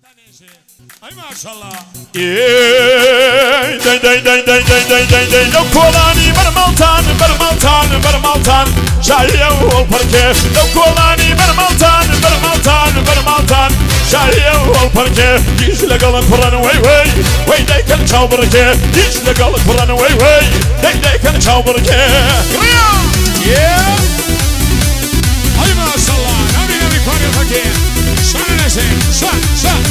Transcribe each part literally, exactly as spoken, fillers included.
اي ما شاء الله داي داي داي داي داي داي داي داي لو كولاني برمالتان برمالتان برمالتان شاهية والبركة لو كولاني برمالتان برمالتان برمالتان شاهية والبركة يجي لقلن قرن وي وي وي داي كان شاو بركة يجي لقلن قرن وي وي داي داي كان شاو بركة يا اي ما شاء الله نبي نبي كوني الفكير شان نسي شان شان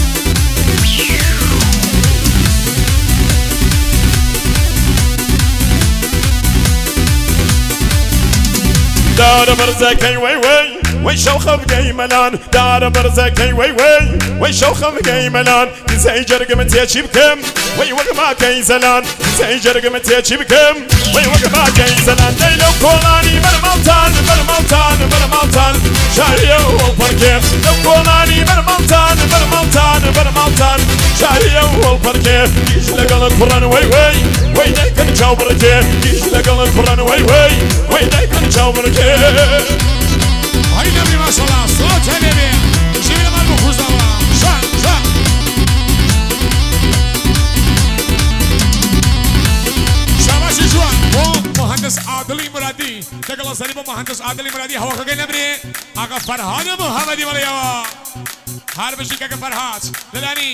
دار برزكي وي وي وي شوخة بقي ملان دار برزكي وي وي وي شوخة بقي ملان زي جرق متيجي بكم وي وقما كي زلان زي جرق متيجي بكم وي وقما كي زلان ليلو كولاني برمالتان برمالتان برمالتان شاهية والبركة لو كولاني برمالتان برمالتان برمالتان شاهية والبركة يجي لقل القرآن وي وي وي دايك نجاو بركة يجي لقل القرآن وي وي وي دايك نجاو بركة هاي نبي ما شاء الله صوت هنبي جيب لنا المخوز دوا شان شان شاباشي جوان هو مهندس عادلي مرادي تقل سليم مهندس عادلي مرادي هوا خلقي نبري اقا فرهاد محمدي مليوا هر بشي كاك فرهاد للاني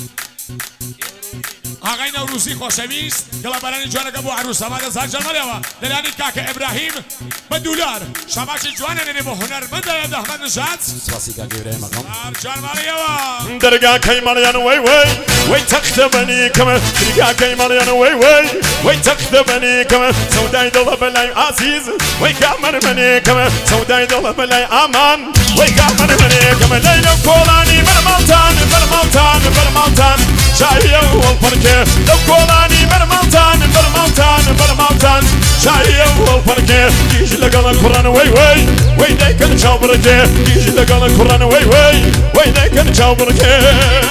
آقای نوروزی خوشویست کلا برانی جوانه که بو عروس آماده سر جان ملیوا دلانی کاک ابراهیم به دولار شماش جوانه نی بو هنرمند یاد احمد نژاد سپاسی کاک ابراهیم آقا سر جان ملیوا درگاه کی ملیان وی وی وی تختبنی کم درگاه کی ملیان وی وی وی تختبنی کم سودای دل بلای عزیز وی کامر منی کم سودای دل بلای امان وی کامر منی کم لیلو کولانی برمالتان برمالتان برمالتان شاهية والبركة لو كولاني برمالتان برمالتان برمالتان شاهية والبركة يجي لقل القرآن وي وي وي دايك نجاو بركة يجي لقل القرآن وي وي وي دايك نجاو بركة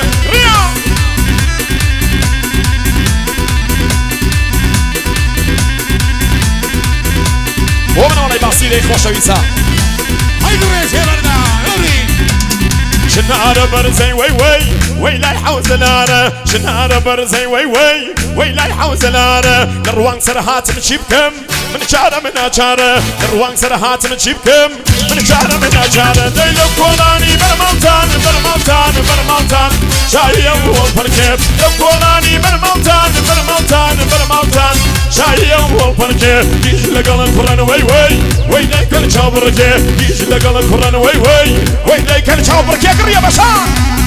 ومن وراي باصيلي خوشويسا هاي دريسي بردا نوري شنارة برزي وي وي وي لا يحوز نارة شنارة برزي وي وي وي لا يحوز نارة نروان سرهات من شبكم من شارة من أشارة نروان سرهات من شبكم من شارة من أشارة ليلو كولاني برمالتان برمالتان برمالتان شاهية والبركة لو كولاني برمالتان برمالتان برمالتان شاهية والبركة يجي لقل القرآن وي وي وي دايك نجاو بركة يجي لقل القرآن وي وي وي دايك نجاو بركة قرية بشار